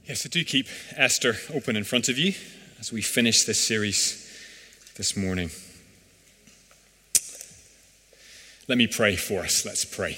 Yes, so do keep Esther open in front of you as we finish this series this morning. Let me pray for us. Let's pray.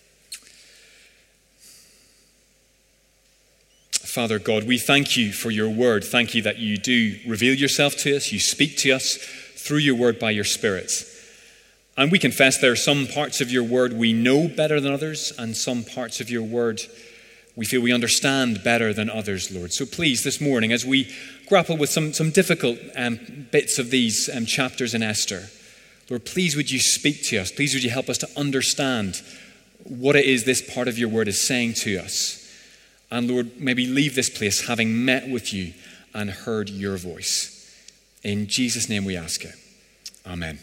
Father God, we thank you for your word. Thank you that you do reveal yourself to us. You speak to us through your word by your Spirit. And we confess there are some parts of your word we know better than others, and some parts of your word we feel we understand better than others, Lord. So please, this morning, as we grapple with some difficult bits of these chapters in Esther, Lord, please would you speak to us. Please would you help us to understand what it is this part of your word is saying to us. And Lord, maybe leave this place having met with you and heard your voice. In Jesus' name we ask it. Amen.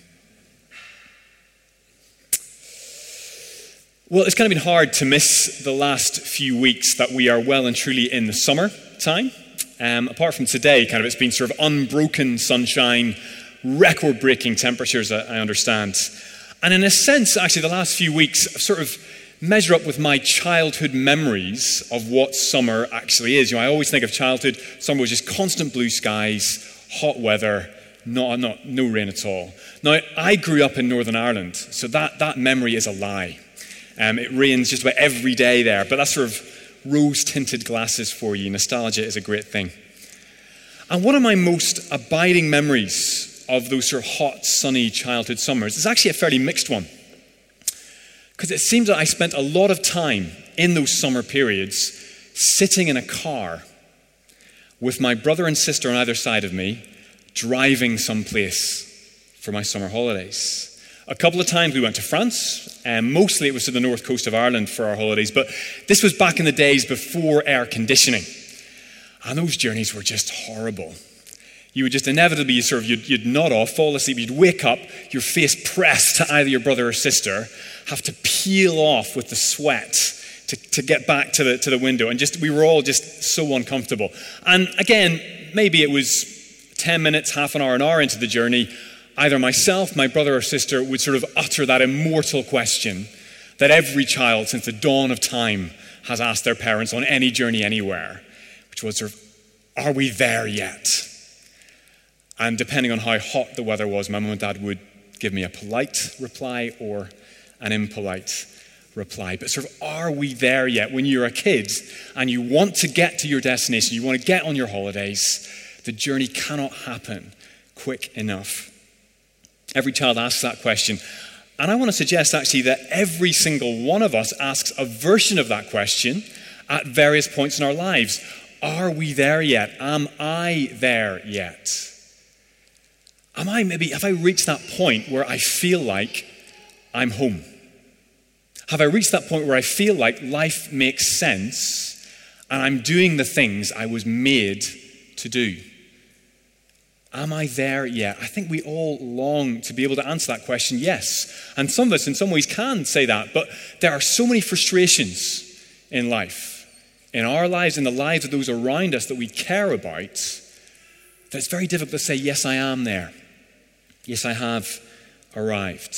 Well, it's kind of been hard to miss the last few weeks that we are well and truly in the summer time. Apart from today, it's been sort of unbroken sunshine, record-breaking temperatures, I understand. And in a sense, actually, the last few weeks sort of measure up with my childhood memories of what summer actually is. I always think of childhood, summer was just constant blue skies, hot weather, no rain at all. Now, I grew up in Northern Ireland, so that memory is a lie. It rains just about every day there, but that's sort of rose-tinted glasses for you. Nostalgia is a great thing. And one of my most abiding memories of those sort of hot, sunny childhood summers is actually a fairly mixed one. Because it seems that I spent a lot of time in those summer periods sitting in a car with my brother and sister on either side of me, driving someplace for my summer holidays. A couple of times we went to France, and mostly it was to the north coast of Ireland for our holidays, but this was back in the days before air conditioning. And those journeys were just horrible. You would just inevitably, you'd nod off, fall asleep, you'd wake up, your face pressed to either your brother or sister, have to peel off with the sweat to get back to the window, and we were all just so uncomfortable. And again, maybe it was 10 minutes, half an hour into the journey, either myself, my brother or sister would sort of utter that immortal question that every child since the dawn of time has asked their parents on any journey anywhere, which was sort of, are we there yet? And depending on how hot the weather was, my mum and dad would give me a polite reply or an impolite reply. But sort of, are we there yet? When you're a kid and you want to get to your destination, you want to get on your holidays, the journey cannot happen quick enough. Every child asks that question. And I want to suggest actually that every single one of us asks a version of that question at various points in our lives. Are we there yet? Am I there yet? Have I reached that point where I feel like I'm home? Have I reached that point where I feel like life makes sense and I'm doing the things I was made to do? Am I there yet? I think we all long to be able to answer that question, yes. And some of us in some ways can say that, but there are so many frustrations in life, in our lives, in the lives of those around us that we care about, that it's very difficult to say, yes, I am there. Yes, I have arrived.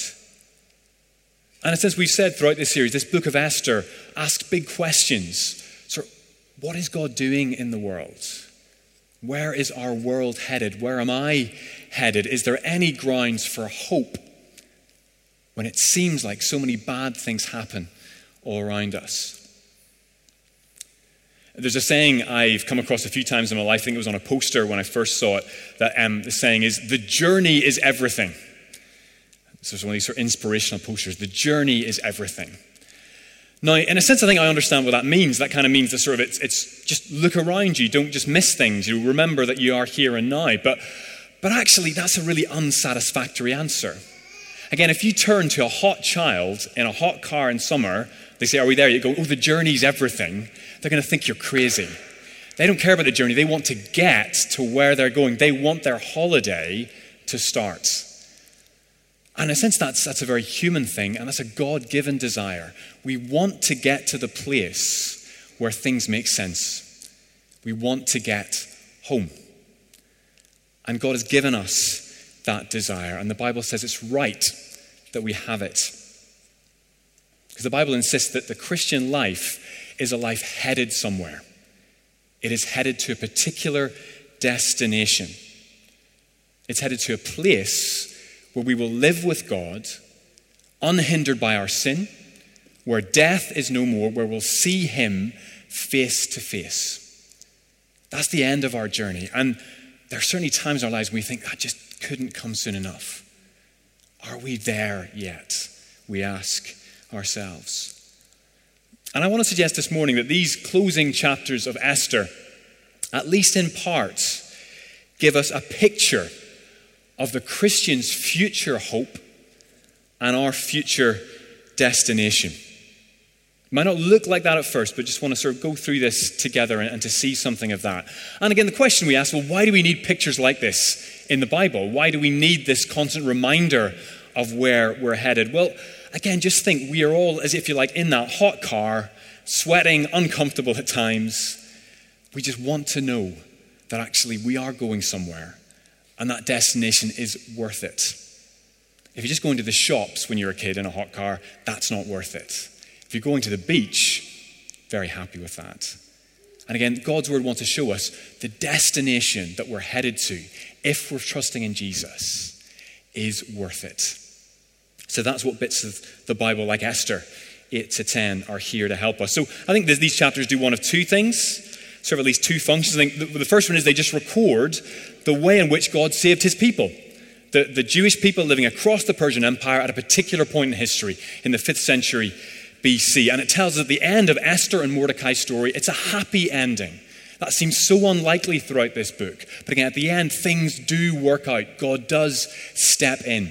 And as we've said throughout this series, this book of Esther asks big questions. So, what is God doing in the world? Where is our world headed? Where am I headed? Is there any grounds for hope when it seems like so many bad things happen all around us? There's a saying I've come across a few times in my life. I think it was on a poster when I first saw it. That the saying is, the journey is everything. This is one of these sort of inspirational posters. The journey is everything. Now, in a sense, I think I understand what that means. That kind of means that sort of it's just look around you. Don't just miss things. You remember that you are here and now. But actually, that's a really unsatisfactory answer. Again, if you turn to a hot child in a hot car in summer, they say, are we there? You go, oh, the journey's everything. They're going to think you're crazy. They don't care about the journey. They want to get to where they're going. They want their holiday to start. And in a sense, that's a very human thing, and that's a God-given desire. We want to get to the place where things make sense. We want to get home. And God has given us that desire, and the Bible says it's right that we have it. Because the Bible insists that the Christian life is a life headed somewhere. It is headed to a particular destination. It's headed to a place where we will live with God, unhindered by our sin, where death is no more, where we'll see him face to face. That's the end of our journey. And there are certainly times in our lives when we think that just couldn't come soon enough. Are we there yet? We ask ourselves. And I want to suggest this morning that these closing chapters of Esther, at least in part, give us a picture of the Christian's future hope and our future destination. It might not look like that at first, but just want to sort of go through this together and to see something of that. And again, the question we ask, well, why do we need pictures like this in the Bible? Why do we need this constant reminder of where we're headed? Well, again, just think we are all, as if you like, in that hot car, sweating, uncomfortable at times. We just want to know that actually we are going somewhere and that destination is worth it. If you're just going to the shops when you're a kid in a hot car, that's not worth it. If you're going to the beach, very happy with that. And again, God's word wants to show us the destination that we're headed to, if we're trusting in Jesus, is worth it. So that's what bits of the Bible, like Esther 8 to 10, are here to help us. So I think these chapters do one of two things, serve at least two functions. I think the first one is they just record the way in which God saved his people. The Jewish people living across the Persian Empire at a particular point in history, in the 5th century BC. And it tells us at the end of Esther and Mordecai's story, it's a happy ending. That seems so unlikely throughout this book. But again, at the end, things do work out. God does step in.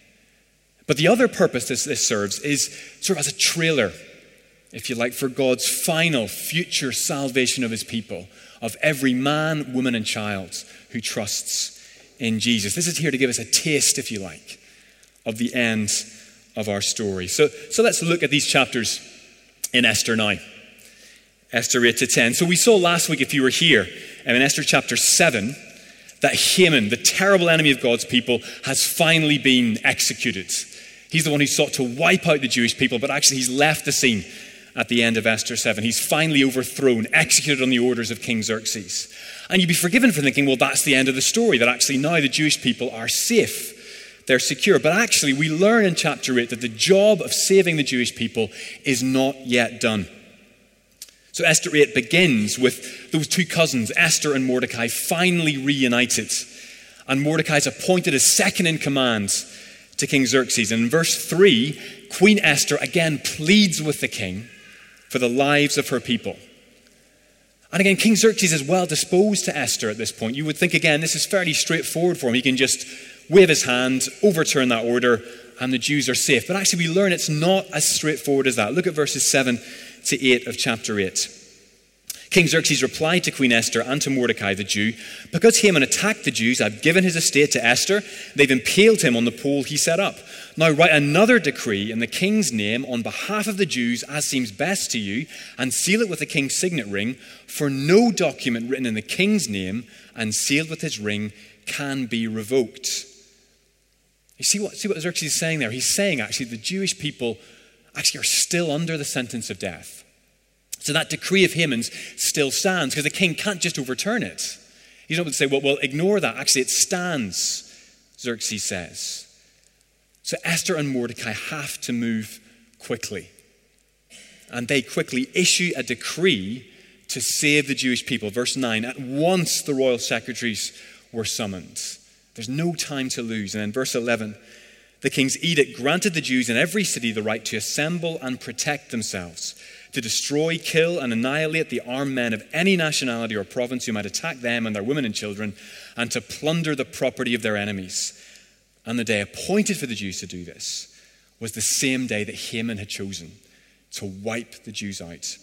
But the other purpose this serves is sort of as a trailer, if you like, for God's final future salvation of his people, of every man, woman, and child who trusts in Jesus. This is here to give us a taste, if you like, of the end of our story. So let's look at these chapters in Esther now. Esther 8 to 10. So we saw last week, if you were here, in Esther chapter 7, that Haman, the terrible enemy of God's people, has finally been executed. He's the one who sought to wipe out the Jewish people, but actually he's left the scene at the end of Esther 7. He's finally overthrown, executed on the orders of King Xerxes. And you'd be forgiven for thinking, well, that's the end of the story, that actually now the Jewish people are safe. They're secure. But actually, we learn in chapter 8 that the job of saving the Jewish people is not yet done. So Esther 8 begins with those two cousins, Esther and Mordecai, finally reunited. And Mordecai is appointed as second in command to King Xerxes. And in verse 3, Queen Esther again pleads with the king for the lives of her people. And again, King Xerxes is well disposed to Esther at this point. You would think, again, this is fairly straightforward for him. He can just wave his hand, overturn that order, and the Jews are safe. But actually, we learn it's not as straightforward as that. Look at verses 7 to 8 of chapter 8. King Xerxes replied to Queen Esther and to Mordecai the Jew, because Haman attacked the Jews, I've given his estate to Esther. They've impaled him on the pole he set up. Now write another decree in the king's name on behalf of the Jews as seems best to you, and seal it with the king's signet ring, for no document written in the king's name and sealed with his ring can be revoked. You see what Xerxes is saying there? He's saying actually the Jewish people actually are still under the sentence of death. So that decree of Haman's still stands because the king can't just overturn it. He's not going to say, well, ignore that. Actually, it stands, Xerxes says. So Esther and Mordecai have to move quickly. And they quickly issue a decree to save the Jewish people. Verse 9, at once the royal secretaries were summoned. There's no time to lose. And then verse 11, the king's edict granted the Jews in every city the right to assemble and protect themselves, to destroy, kill, and annihilate the armed men of any nationality or province who might attack them and their women and children, and to plunder the property of their enemies. And the day appointed for the Jews to do this was the same day that Haman had chosen to wipe the Jews out.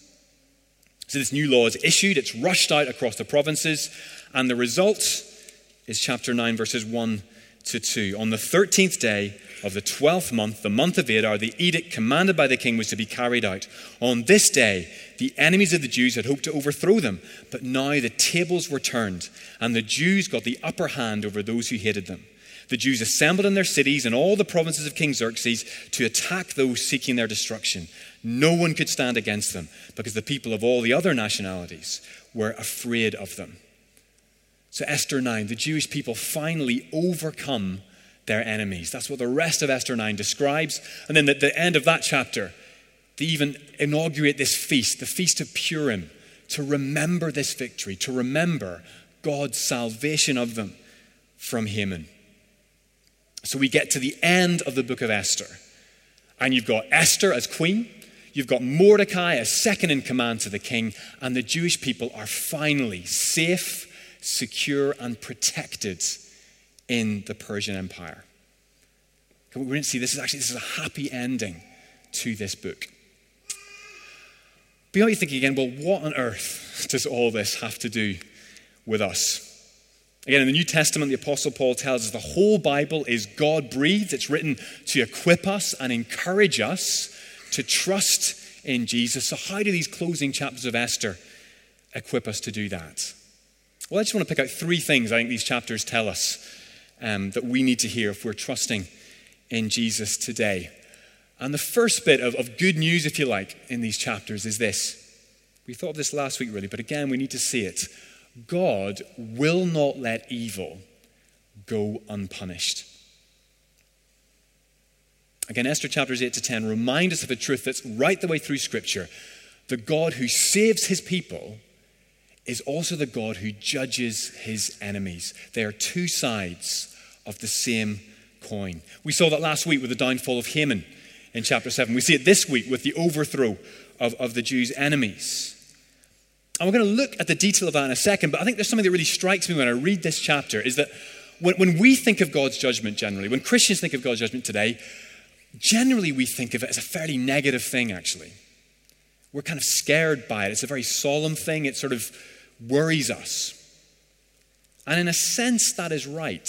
So this new law is issued, it's rushed out across the provinces, and the result is chapter 9, verses 1 to 2. On the 13th day of the 12th month, the month of Adar, the edict commanded by the king was to be carried out. On this day, the enemies of the Jews had hoped to overthrow them, but now the tables were turned, and the Jews got the upper hand over those who hated them. The Jews assembled in their cities and all the provinces of King Xerxes to attack those seeking their destruction. No one could stand against them because the people of all the other nationalities were afraid of them. So Esther 9, the Jewish people finally overcome their enemies. That's what the rest of Esther 9 describes. And then at the end of that chapter, they even inaugurate this feast, the Feast of Purim, to remember this victory, to remember God's salvation of them from Haman. So we get to the end of the book of Esther. And you've got Esther as queen. You've got Mordecai as second in command to the king. And the Jewish people are finally safe, secure, and protected in the Persian Empire. We're going to see this is a happy ending to this book. But you might be thinking again, well, what on earth does all this have to do with us? Again, in the New Testament, the Apostle Paul tells us the whole Bible is God-breathed. It's written to equip us and encourage us to trust in Jesus. So how do these closing chapters of Esther equip us to do that? Well, I just want to pick out three things I think these chapters tell us that we need to hear if we're trusting in Jesus today. And the first bit of good news, if you like, in these chapters is this. We thought of this last week, really, but again, we need to see it. God will not let evil go unpunished. Again, Esther chapters 8 to 10 remind us of a truth that's right the way through Scripture. The God who saves his people is also the God who judges his enemies. They are two sides of the same coin. We saw that last week with the downfall of Haman in chapter 7. We see it this week with the overthrow of the Jews' enemies. And we're going to look at the detail of that in a second, but I think there's something that really strikes me when I read this chapter, is that when we think of God's judgment generally, when Christians think of God's judgment today, generally we think of it as a fairly negative thing, actually. We're kind of scared by it. It's a very solemn thing. It sort of worries us. And in a sense, that is right.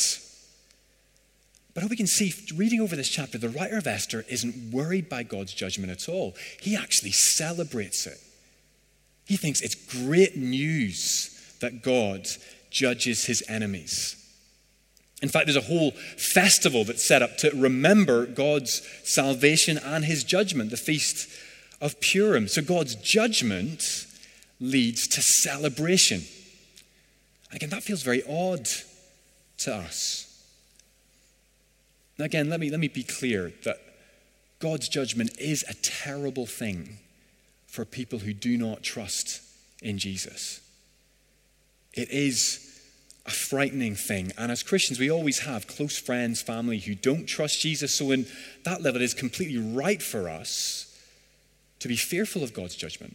But we can see, reading over this chapter, the writer of Esther isn't worried by God's judgment at all. He actually celebrates it. He thinks it's great news that God judges his enemies. In fact, there's a whole festival that's set up to remember God's salvation and his judgment, the Feast of Purim. So God's judgment leads to celebration. And again, that feels very odd to us. Now again, let me be clear that God's judgment is a terrible thing for people who do not trust in Jesus. It is a frightening thing. And as Christians, we always have close friends, family who don't trust Jesus. So in that level, it is completely right for us to be fearful of God's judgment.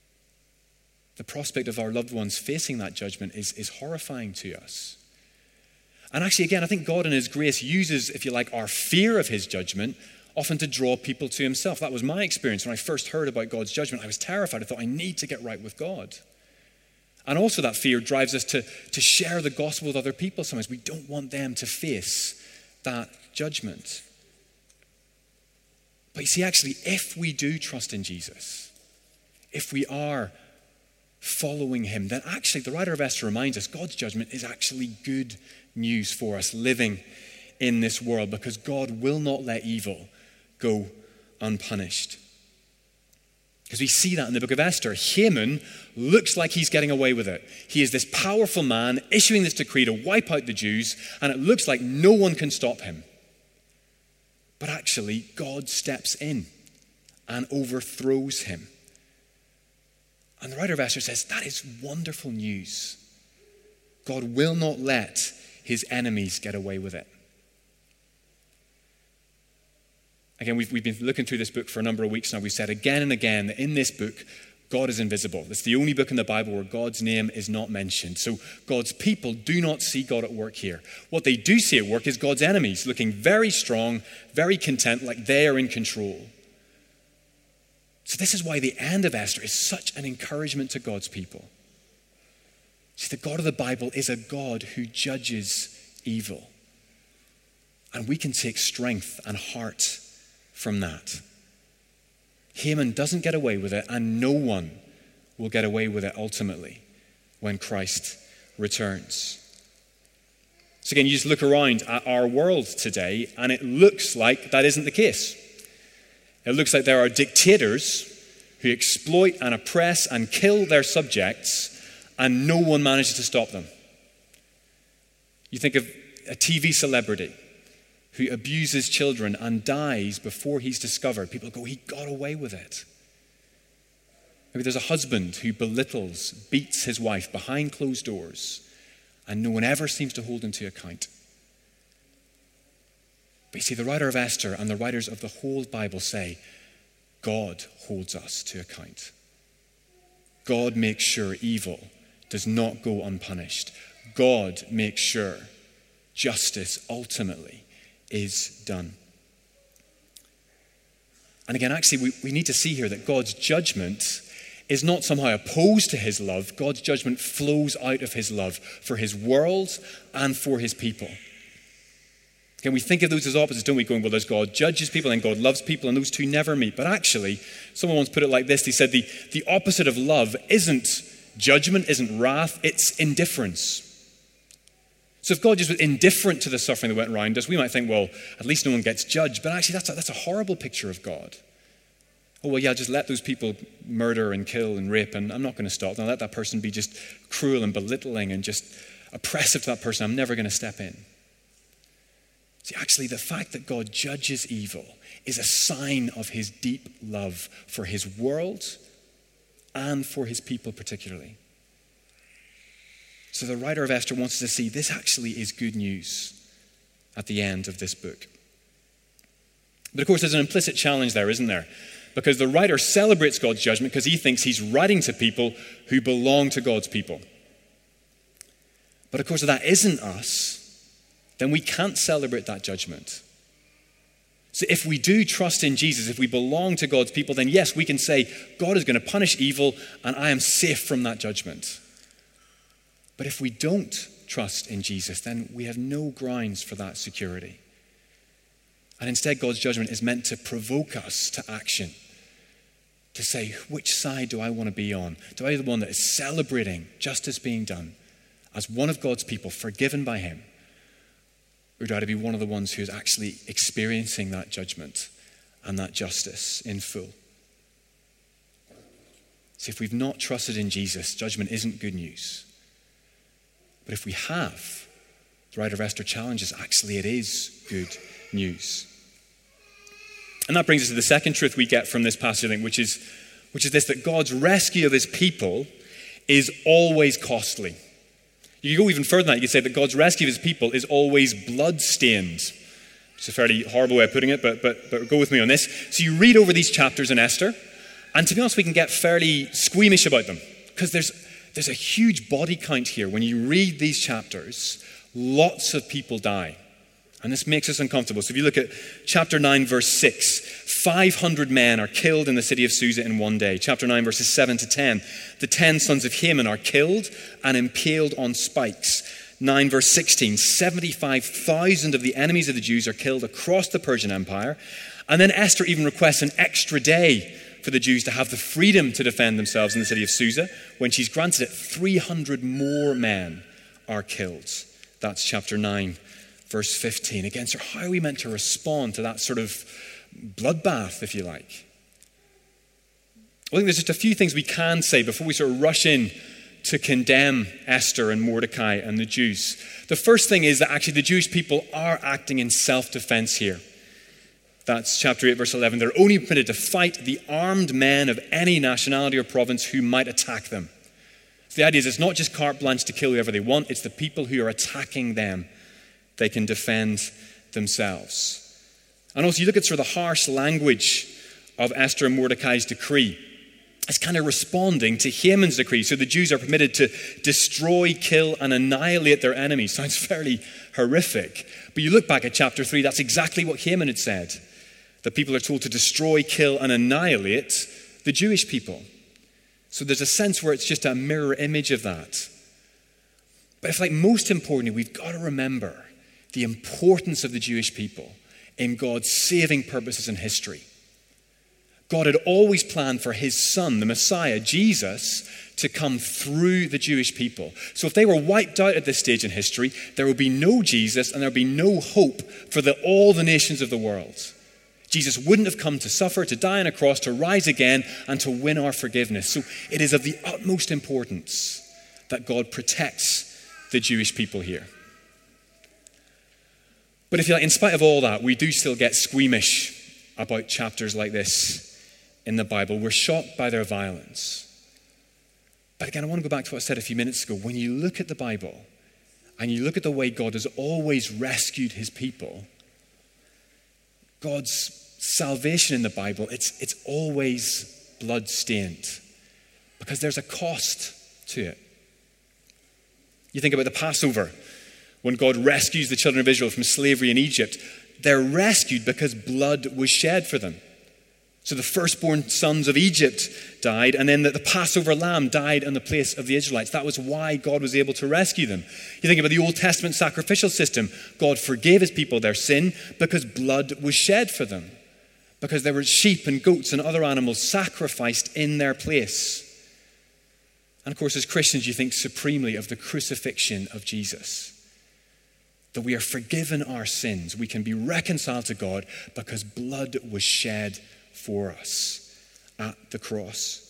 The prospect of our loved ones facing that judgment is horrifying to us. And actually, again, I think God in his grace uses, if you like, our fear of his judgment often to draw people to himself. That was my experience when I first heard about God's judgment. I was terrified. I thought, I need to get right with God. And also that fear drives us to share the gospel with other people sometimes. We don't want them to face that judgment. But you see, actually, if we do trust in Jesus, if we are following him, then actually the writer of Esther reminds us God's judgment is actually good news for us living in this world, because God will not let evil go unpunished. Because we see that in the book of Esther. Haman looks like he's getting away with it. He is this powerful man issuing this decree to wipe out the Jews, and it looks like no one can stop him. But actually, God steps in and overthrows him. And the writer of Esther says, that is wonderful news. God will not let his enemies get away with it. Again, we've been looking through this book for a number of weeks now. We've said again and again that in this book, God is invisible. It's the only book in the Bible where God's name is not mentioned. So God's people do not see God at work here. What they do see at work is God's enemies, looking very strong, very content, like they are in control. So this is why the end of Esther is such an encouragement to God's people. See, the God of the Bible is a God who judges evil. And we can take strength and heart from that. Haman doesn't get away with it, and no one will get away with it ultimately when Christ returns. So again, you just look around at our world today, and it looks like that isn't the case. It looks like there are dictators who exploit and oppress and kill their subjects, and no one manages to stop them. You think of a TV celebrity who abuses children and dies before he's discovered. People go, he got away with it. Maybe there's a husband who belittles, beats his wife behind closed doors, and no one ever seems to hold him to account. But you see, the writer of Esther and the writers of the whole Bible say, God holds us to account. God makes sure evil does not go unpunished. God makes sure justice ultimately is done. And again, actually, we need to see here that God's judgment is not somehow opposed to his love. God's judgment flows out of his love for his world and for his people. Again, we think of those as opposites, don't we? Going, well, there's God judges people and God loves people, and those two never meet. But actually, someone once put it like this. He said the opposite of love isn't judgment, isn't wrath, it's indifference. So if God just was indifferent to the suffering that went around us, we might think, well, at least no one gets judged. But actually, that's a horrible picture of God. Oh, well, yeah, just let those people murder and kill and rape, and I'm not going to stop. Now let that person be just cruel and belittling and just oppressive to that person. I'm never going to step in. See, actually, the fact that God judges evil is a sign of his deep love for his world and for his people particularly. So the writer of Esther wants us to see this actually is good news at the end of this book. But of course, there's an implicit challenge there, isn't there? Because the writer celebrates God's judgment because he thinks he's writing to people who belong to God's people. But of course, if that isn't us, then we can't celebrate that judgment. So if we do trust in Jesus, if we belong to God's people, then yes, we can say, God is going to punish evil and I am safe from that judgment. But if we don't trust in Jesus, then we have no grounds for that security. And instead, God's judgment is meant to provoke us to action. To say, which side do I want to be on? Do I be the one that is celebrating justice being done as one of God's people, forgiven by him? Or do I be one of the ones who is actually experiencing that judgment and that justice in full? See, if we've not trusted in Jesus, judgment isn't good news. But if we have, the writer of Esther challenges, actually it is good news. And that brings us to the second truth we get from this passage, I think, which is this, that God's rescue of his people is always costly. You can go even further than that. You could say that God's rescue of his people is always blood-stained. It's a fairly horrible way of putting it, but go with me on this. So you read over these chapters in Esther, and to be honest, we can get fairly squeamish about them, because there's a huge body count here. When you read these chapters, lots of people die. And this makes us uncomfortable. So if you look at chapter 9, verse 6, 500 men are killed in the city of Susa in one day. Chapter 9, verses 7 to 10, the 10 sons of Haman are killed and impaled on spikes. 9, verse 16, 75,000 of the enemies of the Jews are killed across the Persian Empire. And then Esther even requests an extra day for the Jews to have the freedom to defend themselves in the city of Susa. When she's granted it, 300 more men are killed. That's chapter 9. Verse 15. Again, so how are we meant to respond to that sort of bloodbath, if you like? I think there's just a few things we can say before we sort of rush in to condemn Esther and Mordecai and the Jews. The first thing is that actually the Jewish people are acting in self-defense here. That's chapter 8, verse 11. They're only permitted to fight the armed men of any nationality or province who might attack them. So the idea is it's not just carte blanche to kill whoever they want, it's the people who are attacking them. They can defend themselves. And also you look at sort of the harsh language of Esther and Mordecai's decree. It's kind of responding to Haman's decree. So the Jews are permitted to destroy, kill, and annihilate their enemies. Sounds fairly horrific. But you look back at chapter 3, that's exactly what Haman had said. That people are told to destroy, kill, and annihilate the Jewish people. So there's a sense where it's just a mirror image of that. But if, like, most importantly, we've got to remember the importance of the Jewish people in God's saving purposes in history. God had always planned for his son, the Messiah, Jesus, to come through the Jewish people. So if they were wiped out at this stage in history, there would be no Jesus and there would be no hope for all the nations of the world. Jesus wouldn't have come to suffer, to die on a cross, to rise again, and to win our forgiveness. So it is of the utmost importance that God protects the Jewish people here. But if you like, in spite of all that, we do still get squeamish about chapters like this in the Bible. We're shocked by their violence. But again, I want to go back to what I said a few minutes ago. When you look at the Bible and you look at the way God has always rescued his people, God's salvation in the Bible, it's always blood-stained because there's a cost to it. You think about the Passover, when God rescues the children of Israel from slavery in Egypt, they're rescued because blood was shed for them. So the firstborn sons of Egypt died, and then the Passover lamb died in the place of the Israelites. That was why God was able to rescue them. You think about the Old Testament sacrificial system. God forgave his people their sin because blood was shed for them, because there were sheep and goats and other animals sacrificed in their place. And of course, as Christians, you think supremely of the crucifixion of Jesus. That we are forgiven our sins. We can be reconciled to God because blood was shed for us at the cross.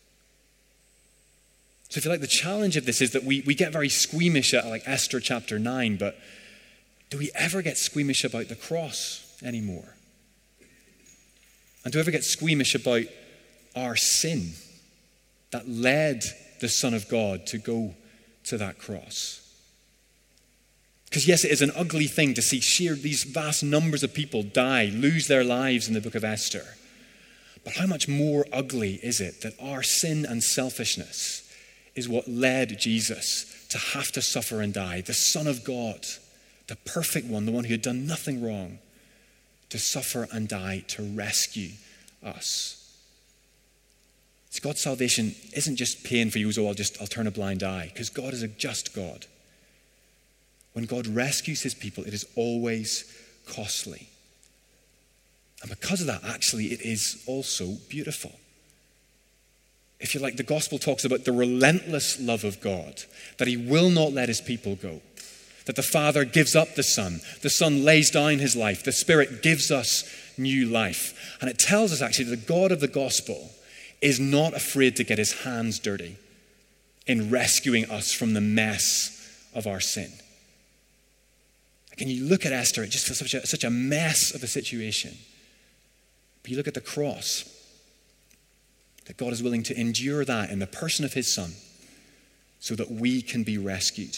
So if you like, the challenge of this is that we get very squeamish at like Esther chapter 9, but do we ever get squeamish about the cross anymore? And do we ever get squeamish about our sin that led the Son of God to go to that cross? Because yes, it is an ugly thing to see these vast numbers of people die, lose their lives in the book of Esther. But how much more ugly is it that our sin and selfishness is what led Jesus to have to suffer and die, the Son of God, the perfect one, the one who had done nothing wrong, to suffer and die to rescue us. See, God's salvation isn't just paying for you, so I'll turn a blind eye, because God is a just God. When God rescues his people, it is always costly. And because of that, actually, it is also beautiful. If you like, the gospel talks about the relentless love of God, that he will not let his people go, that the Father gives up the Son lays down his life, the Spirit gives us new life. And it tells us actually that the God of the gospel is not afraid to get his hands dirty in rescuing us from the mess of our sin. And you look at Esther, it just feels such a mess of a situation. But you look at the cross, that God is willing to endure that in the person of his Son so that we can be rescued.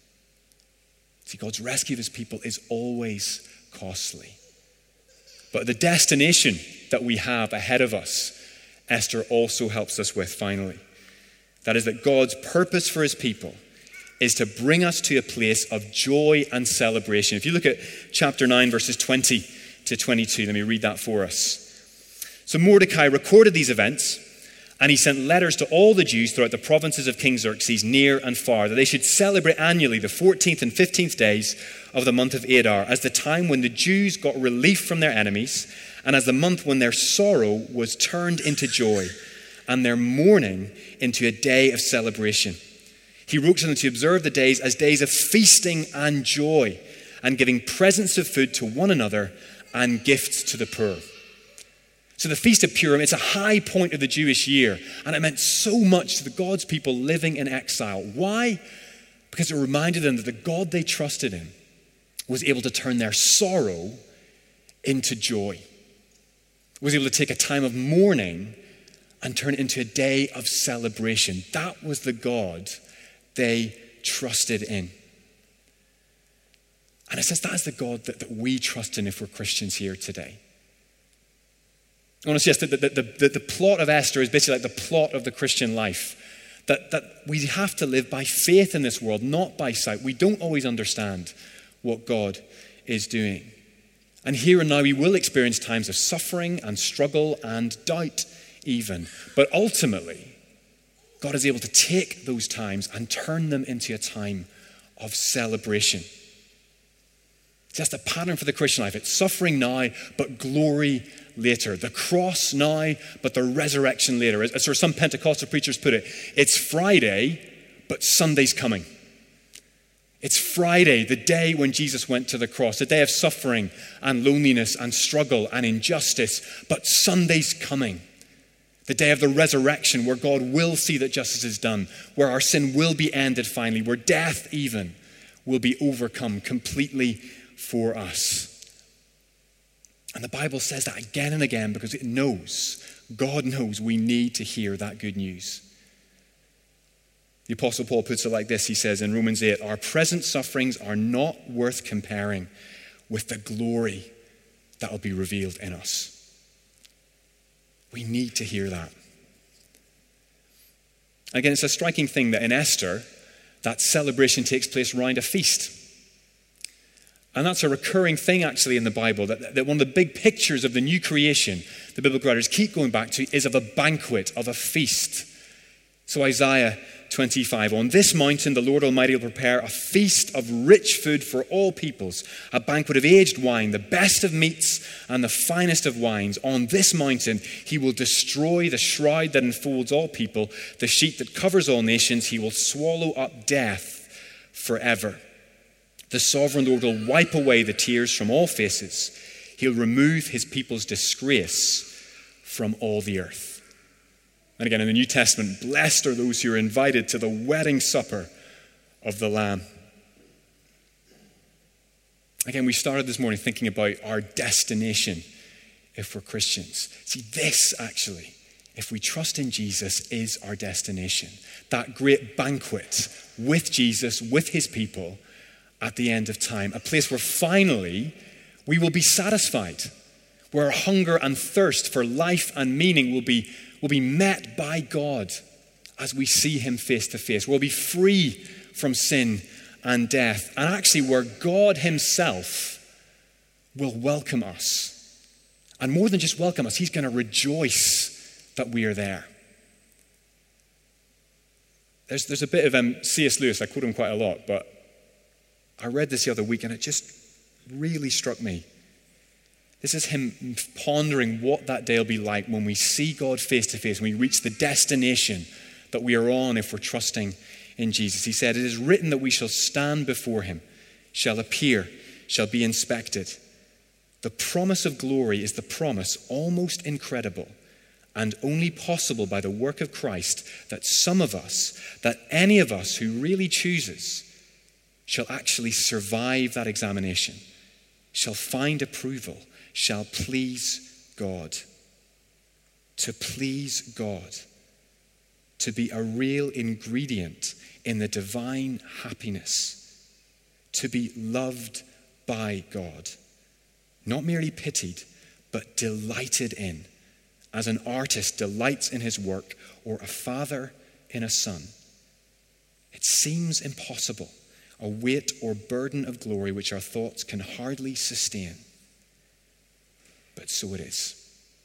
See, God's rescue of his people is always costly. But the destination that we have ahead of us, Esther also helps us with finally. That is that God's purpose for his people is to bring us to a place of joy and celebration. If you look at chapter 9, verses 20 to 22, let me read that for us. So Mordecai recorded these events, and he sent letters to all the Jews throughout the provinces of King Xerxes, near and far, that they should celebrate annually the 14th and 15th days of the month of Adar, as the time when the Jews got relief from their enemies, and as the month when their sorrow was turned into joy, and their mourning into a day of celebration. He wrote to them to observe the days as days of feasting and joy, and giving presents of food to one another and gifts to the poor. So the Feast of Purim, it's a high point of the Jewish year, and it meant so much to the God's people living in exile. Why? Because it reminded them that the God they trusted in was able to turn their sorrow into joy, was able to take a time of mourning and turn it into a day of celebration. That was the God they trusted in. And it says that is the God that we trust in if we're Christians here today. I want to suggest that the plot of Esther is basically like the plot of the Christian life. That we have to live by faith in this world, not by sight. We don't always understand what God is doing. And here and now we will experience times of suffering and struggle and doubt even. But ultimately, God is able to take those times and turn them into a time of celebration. That's the pattern for the Christian life. It's suffering now, but glory later. The cross now, but the resurrection later. As sort of some Pentecostal preachers put it, it's Friday, but Sunday's coming. It's Friday, the day when Jesus went to the cross, a day of suffering and loneliness and struggle and injustice, but Sunday's coming. The day of the resurrection, where God will see that justice is done, where our sin will be ended finally, where death even will be overcome completely for us. And the Bible says that again and again because it knows, God knows we need to hear that good news. The Apostle Paul puts it like this. He says in Romans 8, our present sufferings are not worth comparing with the glory that will be revealed in us. We need to hear that. Again, it's a striking thing that in Esther, that celebration takes place around a feast. And that's a recurring thing actually in the Bible, that one of the big pictures of the new creation, the biblical writers keep going back to, is of a banquet, of a feast. So Isaiah 25, on this mountain the Lord Almighty will prepare a feast of rich food for all peoples, a banquet of aged wine, the best of meats and the finest of wines. On this mountain he will destroy the shroud that enfolds all people, the sheet that covers all nations. He will swallow up death forever. The sovereign Lord will wipe away the tears from all faces. He'll remove his people's disgrace from all the earth. And again, in the New Testament, blessed are those who are invited to the wedding supper of the Lamb. Again, we started this morning thinking about our destination if we're Christians. See, this actually, if we trust in Jesus, is our destination. That great banquet with Jesus, with his people, at the end of time. A place where finally we will be satisfied, where our hunger and thirst for life and meaning will be met by God as we see him face to face. We'll be free from sin and death. And actually where God himself will welcome us. And more than just welcome us, he's going to rejoice that we are there. There's a bit of C.S. Lewis, I quote him quite a lot, but I read this the other week and it just really struck me. This is him pondering what that day will be like when we see God face to face, when we reach the destination that we are on if we're trusting in Jesus. He said, it is written that we shall stand before him, shall appear, shall be inspected. The promise of glory is the promise, almost incredible, and only possible by the work of Christ, that some of us, that any of us who really chooses, shall actually survive that examination, shall find approval, shall please God. To please God. To be a real ingredient in the divine happiness. To be loved by God. Not merely pitied, but delighted in. As an artist delights in his work, or a father in a son. It seems impossible. A weight or burden of glory which our thoughts can hardly sustain. But so it is.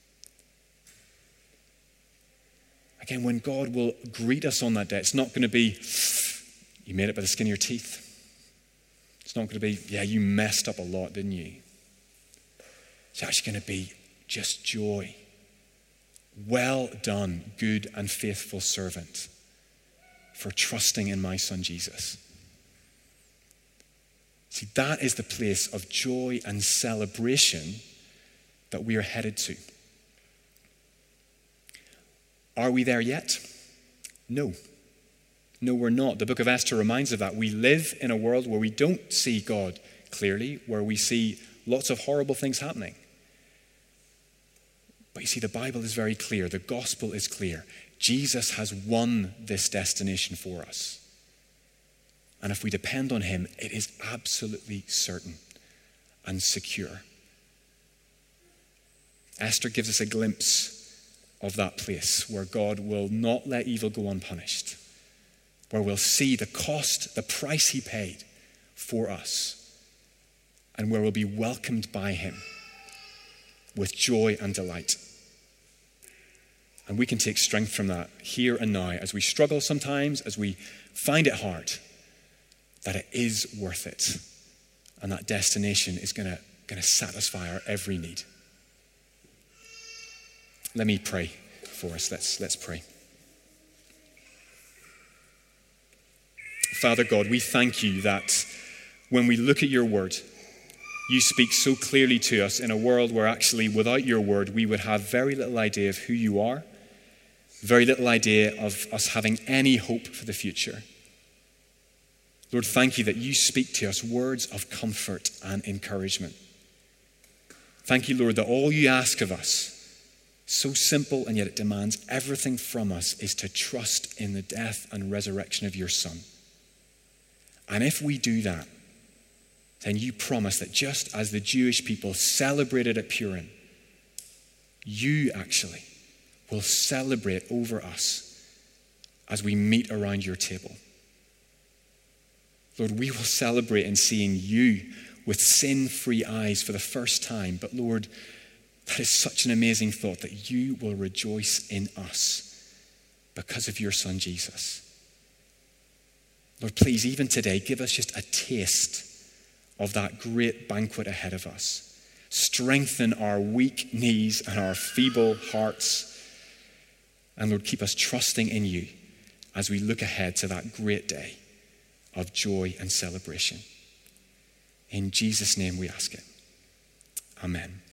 Again, when God will greet us on that day, it's not going to be, you made it by the skin of your teeth. It's not going to be, yeah, you messed up a lot, didn't you? It's actually going to be just joy. Well done, good and faithful servant, for trusting in my son Jesus. See, that is the place of joy and celebration that we are headed to. Are we there yet? No. No, we're not. The book of Esther reminds us of that. We live in a world where we don't see God clearly, where we see lots of horrible things happening. But you see, the Bible is very clear. The gospel is clear. Jesus has won this destination for us. And if we depend on him, it is absolutely certain and secure. Esther gives us a glimpse of that place where God will not let evil go unpunished, where we'll see the cost, the price he paid for us, and where we'll be welcomed by him with joy and delight. And we can take strength from that here and now as we struggle sometimes, as we find it hard, that it is worth it. And that destination is going to satisfy our every need. Let me pray for us. Let's pray. Father God, we thank you that when we look at your word, you speak so clearly to us in a world where actually without your word, we would have very little idea of who you are, very little idea of us having any hope for the future. Lord, thank you that you speak to us words of comfort and encouragement. Thank you, Lord, that all you ask of us, so simple and yet it demands everything from us, is to trust in the death and resurrection of your Son. And if we do that, then you promise that just as the Jewish people celebrated at Purim, you actually will celebrate over us as we meet around your table. Lord, we will celebrate in seeing you with sin-free eyes for the first time. But Lord, that is such an amazing thought that you will rejoice in us because of your Son, Jesus. Lord, please, even today, give us just a taste of that great banquet ahead of us. Strengthen our weak knees and our feeble hearts. And Lord, keep us trusting in you as we look ahead to that great day of joy and celebration. In Jesus' name we ask it. Amen.